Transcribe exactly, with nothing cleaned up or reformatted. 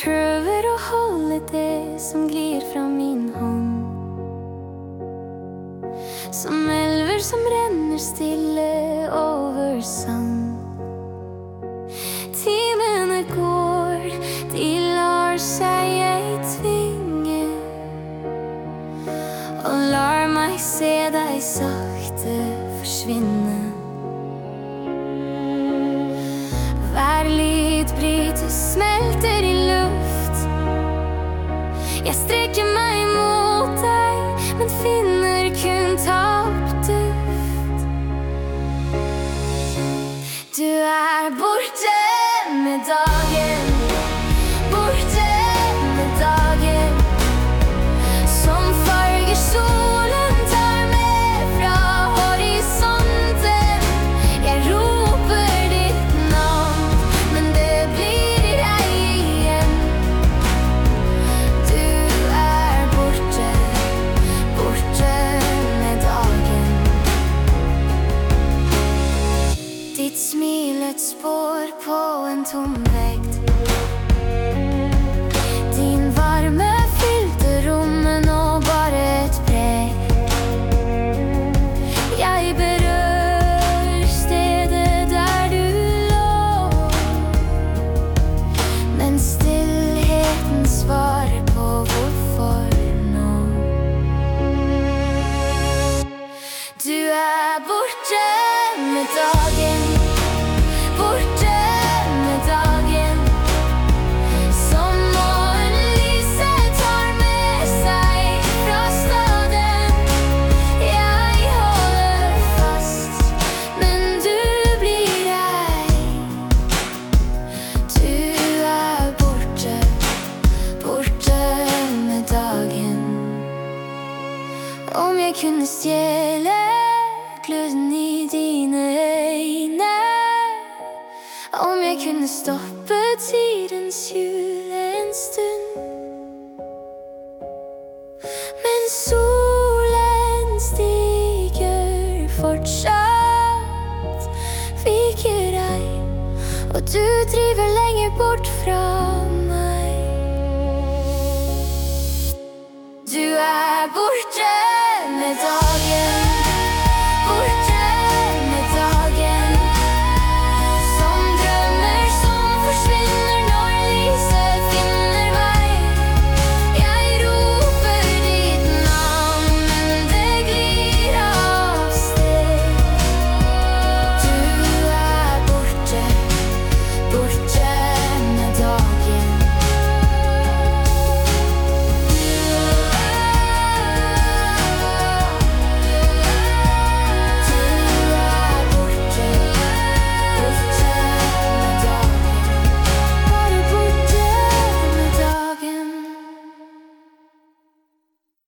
prøver å holde det som glir fra min hånd, som elver som renner stille over sand. Timene går, de lar seg jeg tvinge, og lar meg se deg sakte forsvinne. Hver lyd brytes, smelter i luft. Jeg strekker meg mot deg, men finner kun tapt duft. Du er borte med dagen, borte med dagen, som farger solen tar med fra horisonten. Jeg roper ditt navn, men det blir ei igjen. Du er borte, borte med dagen. Ditt smil et spår på en tom vegg. Din varme fylte rommet, nå bare et preg. Jeg berører stedet der du lå, men stillheten svarer på hvorfor nå. Du er borte med dagen, borte med dagen, som morgenlyset tar med seg fra staden. Jeg holder fast, men du blir ei. Du er borte, borte med dagen. Om jeg kunne stjele gløden i dine øyne, om jeg kunne stoppe tidens hjul en stund. Men solen stiger fortsatt, viker ei, og du driver